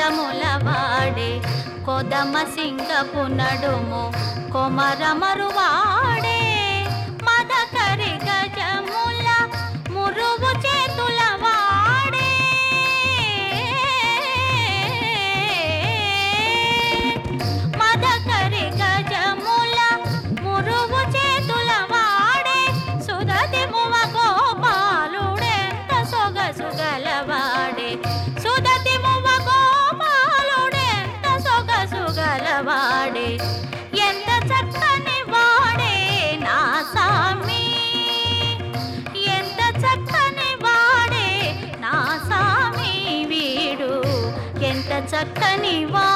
అందముల వాడే కొదమ సింగపు నడుము కొమరమరు వాడే మదకరి గజముల మురువు చేతుల వాడే మదకరి గజముల మురువు చేతుల వాడే సుధతి మువ గోపాలుడెంత సొగసుగలవాడే సుధతి మువ గోపాలుడెంత సొగసుగలవాడే ఎంత చక్కని వాడే నా సామి ఎంత చక్కని వాడే నా సామి వీడు ఎంత చక్కని